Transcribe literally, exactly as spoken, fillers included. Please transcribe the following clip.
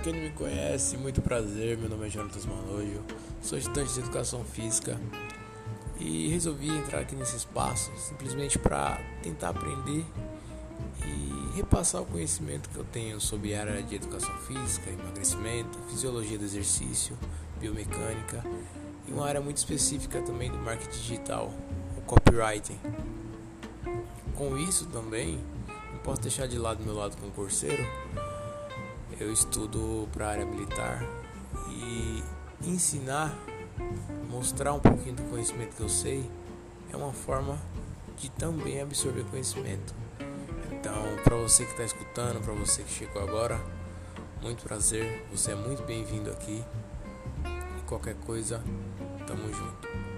quem não me conhece, muito prazer, meu nome é Jonatas Manojo, sou estudante de Educação Física e resolvi entrar aqui nesse espaço simplesmente para tentar aprender e repassar o conhecimento que eu tenho sobre a área de Educação Física, emagrecimento, fisiologia do exercício, biomecânica e uma área muito específica também do marketing digital, o copywriting. Com isso também, não posso deixar de lado meu lado concurseiro. Eu estudo para a área militar e ensinar, mostrar um pouquinho do conhecimento que eu sei é uma forma de também absorver conhecimento. Então, para você que está escutando, para você que chegou agora, muito prazer, você é muito bem-vindo aqui e qualquer coisa, tamo junto.